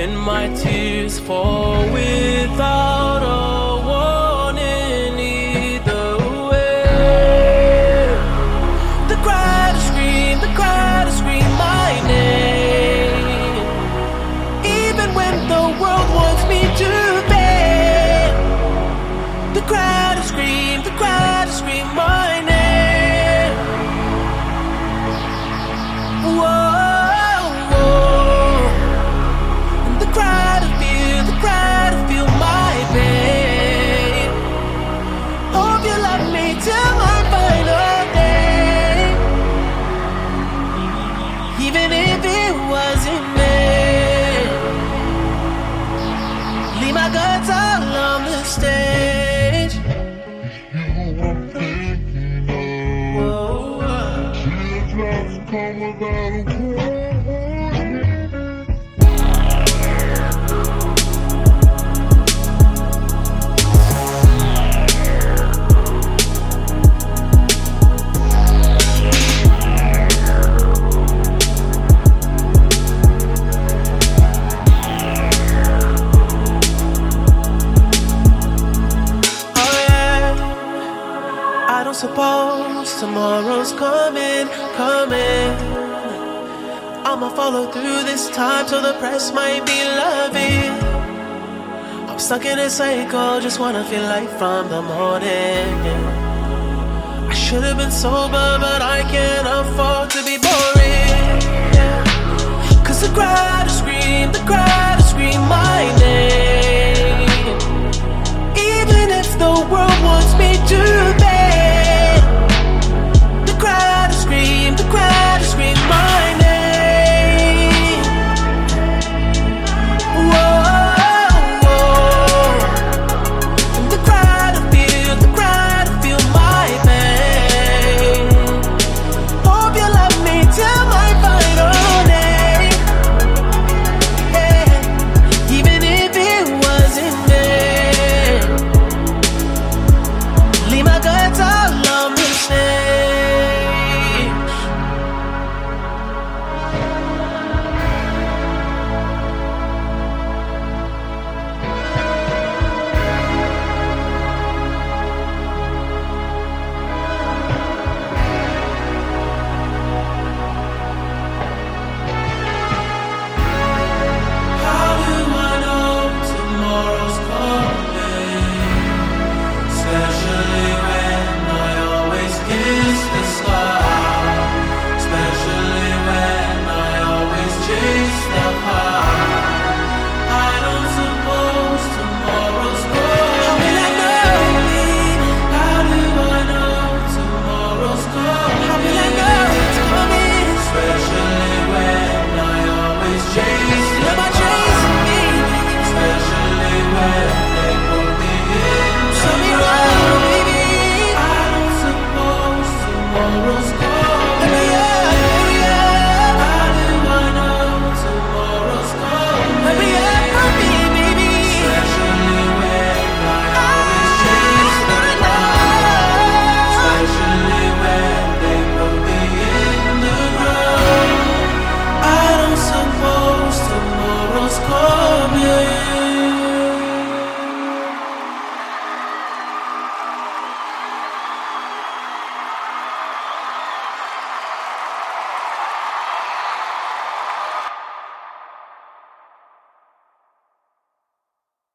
and my tears fall without a warning either way. The crowd will scream my name, even when the world wants me to fail. The crowd will scream my name. Whoa. Even if it wasn't me, leave my guts all on the stage. You know I'm thinking of. Whoa. Teardrops come without a warning. Suppose tomorrow's coming. I'ma follow through this time till the press might be loving. I'm stuck in a cycle, just wanna feel life from the morning. I should've been sober, but I can't afford to be boring. Cause the crowd will scream my name.